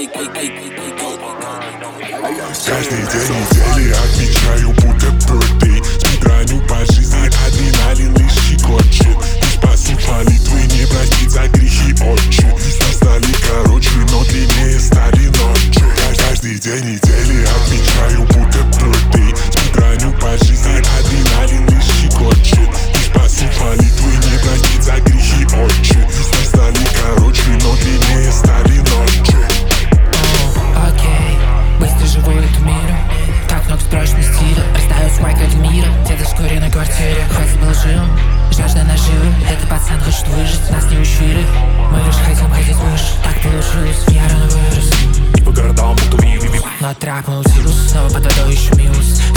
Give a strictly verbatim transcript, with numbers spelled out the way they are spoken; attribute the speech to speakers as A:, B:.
A: Каждый день недели отмечаю будто birthday. Спидраню по жизни, адреналин и щекочет. И спасут молитвы, не простить за грехи отче. Мы стали короче, но длиннее стали ночи. Каждый день недели отмечаю будто birthday. Спидраню по жизни, адреналин и щекочет. И спасут молитвы, не простить за грехи отче. Мы стали короче, но длиннее стали ночи.
B: Окей, быстро живу эту миру. Так много спрочный стиля. Раздаю свой код мира. Где-то вскоре на квартире. Хватит был жил, жажда наживы. Этот пацан хочет выжить, нас не учили. Мы лишь хотим ходить выше. Так получилось, я рано вырос.
C: И по городам будто ви-ви-ви.
B: Но трап наутилус, снова под водой ищу милость.